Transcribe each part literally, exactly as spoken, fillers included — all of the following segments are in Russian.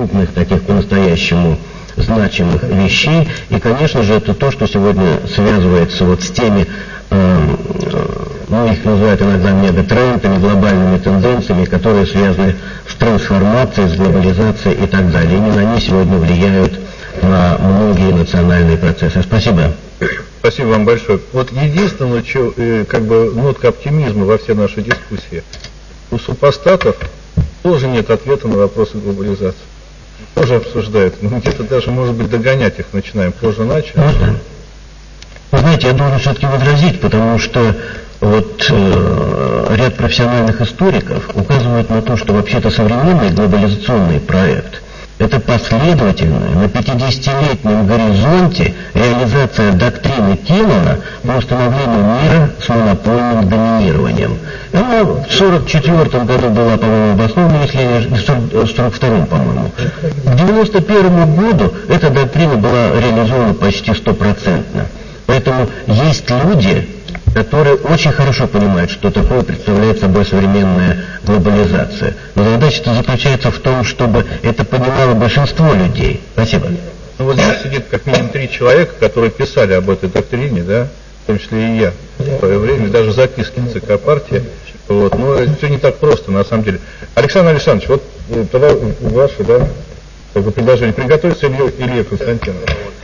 крупных, таких по-настоящему значимых вещей. И, конечно же, это то, что сегодня связывается вот с теми, э, ну, их называют иногда мегатрендами, глобальными тенденциями, которые связаны с трансформацией, с глобализацией и так далее. Именно они сегодня влияют на многие национальные процессы. Спасибо. Спасибо вам большое. Вот единственное, что, э, как бы, нотка оптимизма во всей нашей дискуссии. У супостатов тоже нет ответа на вопросы глобализации. Тоже обсуждают. Мы где-то даже, может быть, догонять их начинаем. Позже начали. Можно? Вы знаете, я должен все-таки возразить, потому что вот э, ряд профессиональных историков указывают на то, что вообще-то современный глобализационный проект — это последовательная на пятидесятилетнем горизонте реализация доктрины Тилмана по установлению мира с монопольным доминированием. Она в сорок четвёртом году была, по-моему, обоснована, если не в сорок втором, по-моему. К девяносто первому году эта доктрина была реализована почти стопроцентно. Поэтому есть люди, которые очень хорошо понимают, что такое представляет собой современная глобализация. Но задача-то заключается в том, чтобы это понимало большинство людей. Спасибо. Ну вот здесь сидит как минимум три человека, которые писали об этой доктрине, да, в том числе и я в свое время, даже записки ЦК партии. Вот. Но это все не так просто, на самом деле. Александр Александрович, вот тогда ваше, да, как бы предложение. Приготовиться Илья, Илья Константинович.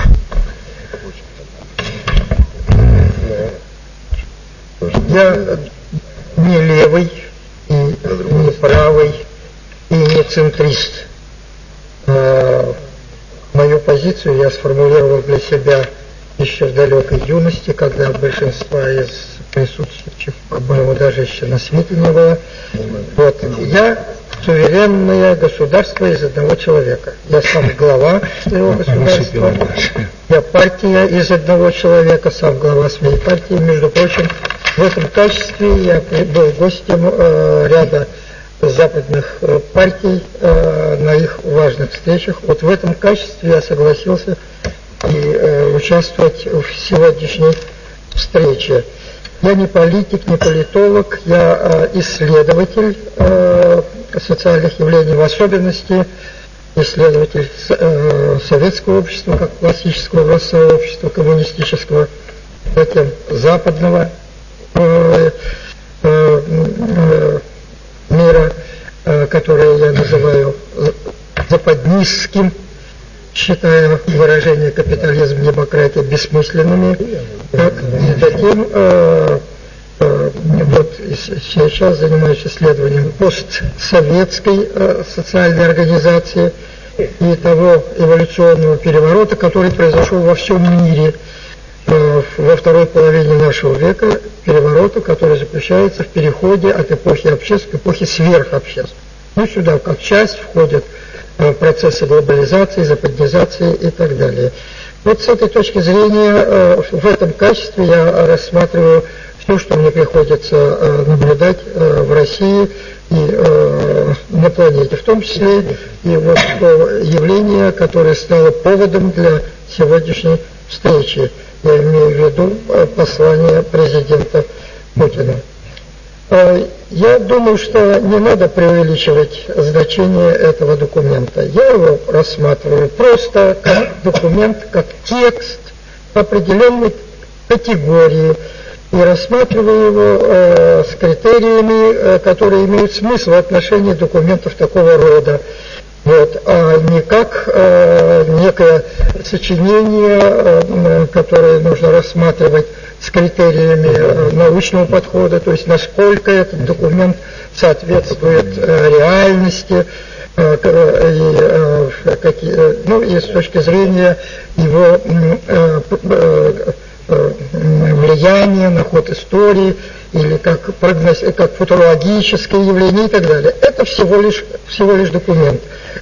Я не левый, и не правый, и не центрист. Мою позицию я сформулировал для себя еще в далекой юности, когда большинства из присутствующих, по-моему, даже еще на свете не было. Вот. Я суверенное государство из одного человека. Я сам глава своего государства. Я партия из одного человека, сам глава своей партии. Между прочим, в этом качестве я был гостем э, ряда западных э, партий э, на их важных встречах. Вот в этом качестве я согласился и э, участвовать в сегодняшней встрече. Я не политик, не политолог, я э, исследователь э, социальных явлений, в особенности исследователь э, советского общества, как классического расового общества, коммунистического, затем западного э, э, э, мира, э, которое я называю западнистским, считая выражение капитализм, демократия бессмысленными. Так, и затем э, э, вот сейчас занимаюсь исследованием постсоветской э, социальной организации и того эволюционного переворота, который произошел во всем мире э, во второй половине нашего века, переворота, который заключается в переходе от эпохи обществ к эпохе сверхобществ. Ну, сюда как часть входят процессы глобализации, западнизации и так далее. Вот с этой точки зрения, в этом качестве я рассматриваю все, что мне приходится наблюдать в России и на планете, в том числе и вот то явление, которое стало поводом для сегодняшней встречи. Я имею в виду послание президента Путина. Я думаю, что не надо преувеличивать значение этого документа. Я его рассматриваю просто как документ, как текст определенной категории, и рассматриваю его э, с критериями, э, которые имеют смысл в отношении документов такого рода. Вот, а не как э, некое сочинение, э, которое нужно рассматривать с критериями э, научного подхода, то есть насколько этот документ соответствует э, реальности, э, и, э, какие, ну, и с точки зрения его э, э, э, влияния на ход истории, или как, прогноз, как футурологическое явление и так далее. Это всего лишь, всего лишь документ.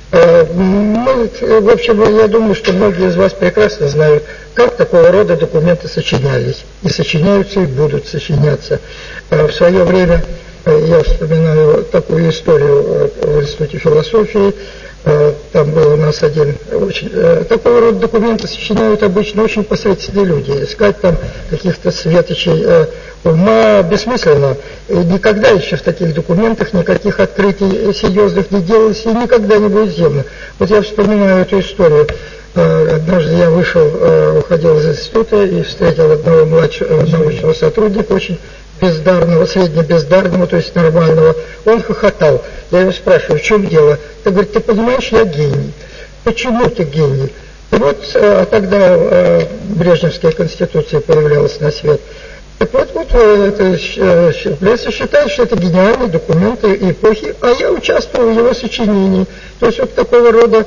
Мы, в общем, я думаю, что многие из вас прекрасно знают, как такого рода документы сочинялись. И сочиняются, и будут сочиняться. В свое время я вспоминаю такую историю в Институте философии. Там был у нас один очень, такого рода документы сочиняют обычно очень посредственные люди. Искать там каких-то светочей ума бессмысленно. И никогда еще в таких документах никаких открытий серьезных не делалось и никогда не будет сделано. Вот я вспоминаю эту историю. Однажды я вышел, уходил из института и встретил одного младшего научного сотрудника, очень бездарного, среднебездарного, то есть нормального. Он хохотал. Я его спрашиваю, в чем дело? Он говорит, ты понимаешь, я гений. Почему ты гений? И вот а, тогда а, Брежневская конституция появлялась на свет. Так вот, вот это, Леся считает, что это гениальные документы эпохи, а я участвовал в его сочинении. То есть вот такого рода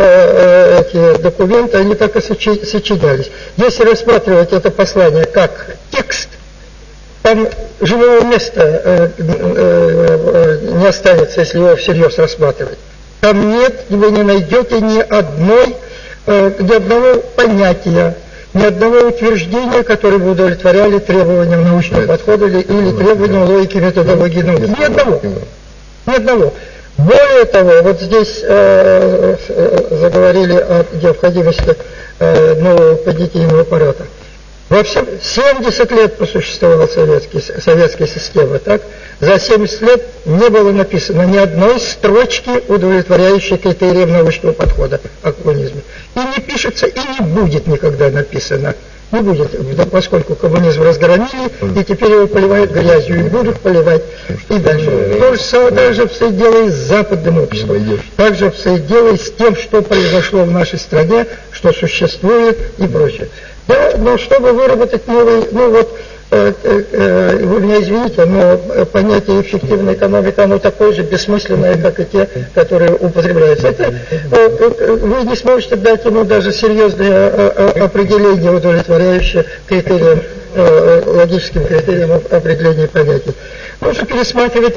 э, эти документы, они так и сочи, сочинялись. Если рассматривать это послание как текст, там живого места э, э, э, не останется, если его всерьез рассматривать. Там нет, вы не найдете ни одной, э, ни одного понятия, ни одного утверждения, которое бы удовлетворяли требованиям научного подхода или, или требованиям логики, методологии науки. Ни одного. Ни одного. Более того, вот здесь э, э, заговорили о необходимости э, нового понятийного аппарата. Во всем семьдесят лет просуществовала советский, советская система, так? За семьдесят лет не было написано ни одной строчки, удовлетворяющей критериям научного подхода о коммунизме. И не пишется, и не будет никогда написано. Не будет, поскольку коммунизм разгромили, и теперь его поливают грязью, и будут поливать, и дальше. То же самое также обстоит дело и с западным обществом. Также обстоит дело и с тем, что произошло в нашей стране, что существует и прочее. Да, но чтобы выработать новый, ну вот, э, э, вы меня извините, но понятие эффективная экономика, оно такое же бессмысленное, как и те, которые употребляются. Это, э, вы не сможете дать ему даже серьезное определение, удовлетворяющее критериям, э, логическим критериям определения понятий. Нужно пересматривать